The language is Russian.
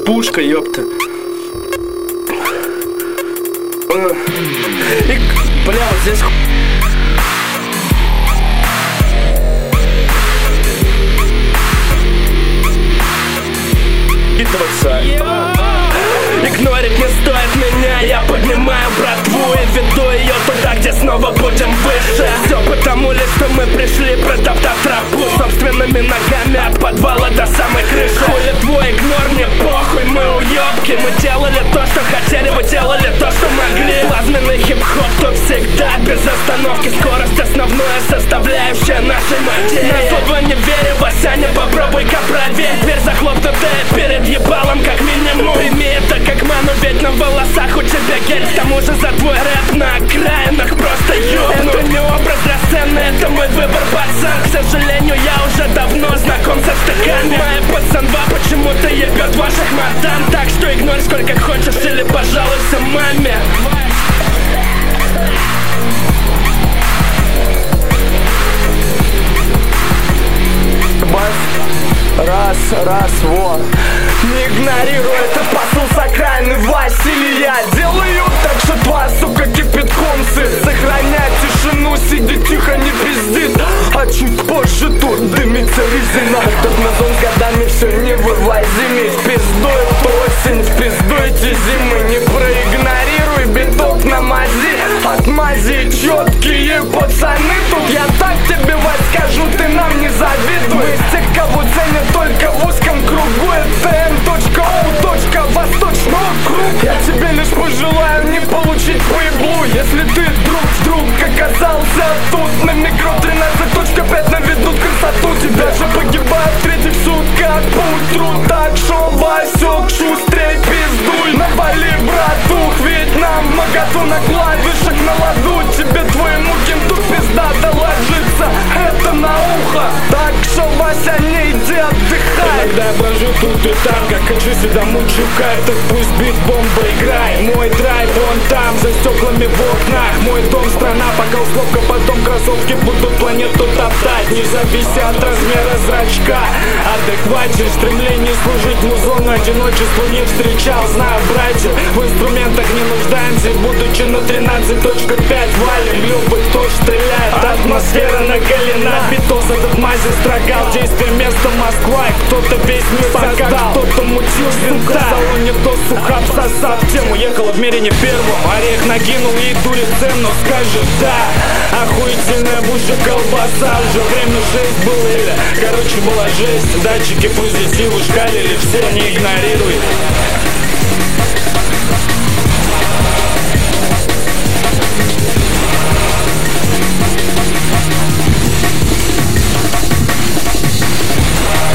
пушка, ёпта. И, бля, вот здесь игнорить не стоит меня. Я поднимаю братву и веду ее туда, где снова будем выше. Все потому лишь, что мы пришли, протоптав тропу собственными ногами от подвала до самой крыши. Хули твой игнор, мне похуй, мы уёбки. Мы делали то, что хотели, вы делали то, что могли. Плазменный хип-хоп тут всегда без остановки. Скорость основная составляющая нашей материи. На слово не верю, Васяня, попробуй-ка проверь. Дверь захлопнутая перед ебалом как минимум. Прими это как ману, ведь на волосах у тебя гель. К тому же за твой рэп на окраинах просто ёбну. Это не образ для сцены, это мой выбор, пацан. К сожалению, я уже давно знаком со штыками. Моя пацанва почему-то ебет ваших мадам. Так что игнорь сколько хочешь или пожалуйся маме. Раз, вот. Не игнорируй этот посыл с окраины Василий. Я делаю так, что твоя сука кипятком сыт. Сохраняй тишину, сиди тихо, не пиздит. А чуть позже тут дымится резина. Этот мазон с годами все не вывозимый. В пизду эту осень, в пизду эти зимы. Не проигнорируй биток на мази. От мази четкие пацаны тут. Я так тебе, Вась, скажу, ты нам не завидуй. Мы из тех, кого ценят только в узком кругу. Это М.О. Восточного круга. Я тебе лишь пожелаю не получить поеблу. Если ты вдруг оказался тут на микро 13.5 наведут красоту. Тебя же погибают в третьих сутках по утру. Так шо, Васек, шустрей пиздуй. Навали, братух, ведь нам в магазу на клавишах на ладу. Тебе твоему кенту пизда доложится. Это на ухо. Так шо, Вася, не иди отдыхай. Иногда я брожу тут и там, как хочу сюда мучука. Так пусть бит бомба играй. Мой драйв вон там, за стеклами в окнах. Мой дом, страна, пока условка, потом кроссовки будут планету топтать. Не завися от размера зрачка. Адекватен, стремление служить музону. Одиночество не встречал, знаю, братья. В инструментах не нуждаемся. Будучи на 13.5 валим, любых кто стреляет. Атмосфера накалена, битос этот мази строгал. Действие место Москва, и кто-то весь мир создал. Кто-то мутил, сука, в салоне досуха обсосав тему. Ехала в мире не первым, орех накинул и дурит цену. Скажет да, охуительная в уши колбаса. Уже время 6 было или, короче, была жесть. Датчики позитиву шкалили, все не игнорируй.